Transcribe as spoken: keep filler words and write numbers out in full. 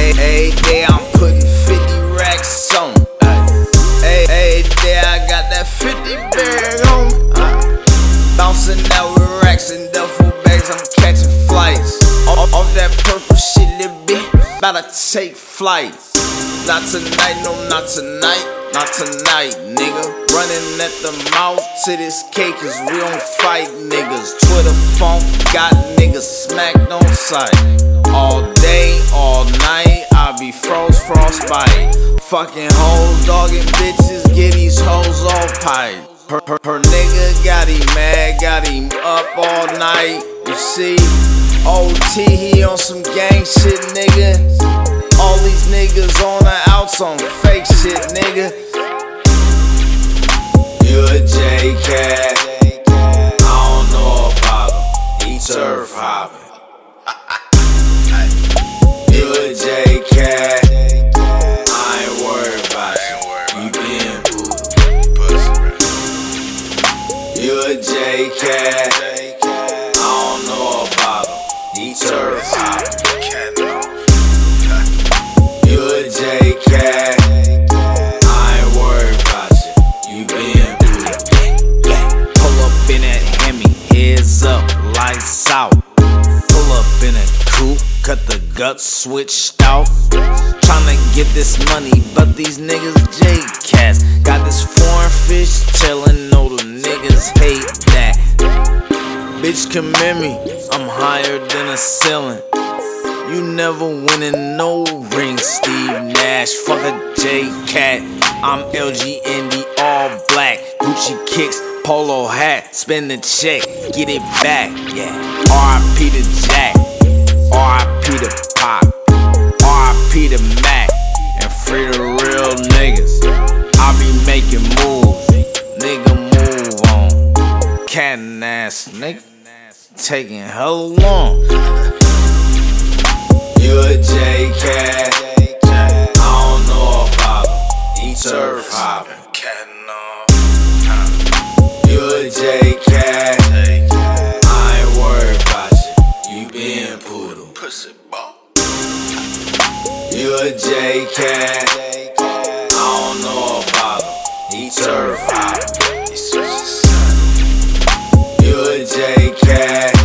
Every day I'm putting fifty racks on. Every day I got that fifty bag on. Bouncing out with racks and duffel bags, I'm catching flights. Off, off that purple shit, little bitch, about to take flight. Not tonight, no, not tonight, not tonight, nigga. Running at the mouth to this cake, cause we don't fight niggas. Twitter phone got niggas smacked on sight. All day, all night, I be froze, frostbite. Fucking hoes, dogging bitches, get these hoes all pipe. Her, her, her nigga got him mad, got him up all night. You see, O T, he on some gang shit, nigga. All these niggas on the outs on fake shit, nigga. You a J-Cat, I don't know about him, he turf hopping. You a J-Cat, I ain't worried about you, you being pussy. You a J-Cat, I don't know about him, he turf hopping. You a J-Cat, I ain't worried about you, you being pussy. Pull up in that Hemi, heads up, lights out. Pull up in a coupe, cut the guts switched out. Tryna get this money, but these niggas J-Cats. Got this foreign fish tellin', know the niggas hate that. Bitch, come at me, I'm higher than a ceiling. You never winning no ring, Steve Nash. Fuck a J-Cat, I'm L G N D all black. Gucci kicks, polo hat, spend the check, get it back, yeah. R I P to Jack, R I P to Pop, R I P to Mac, and free the real niggas. I be making moves, nigga move on. Cat and ass nigga, taking hella long. You a J-Cat, I don't know about him, he turf hopping. You a J-Cat, I ain't worried about you, you being poodle. Pussy ball. You a J-Cat, I don't know about him, he turf hopping. You a J-Cat.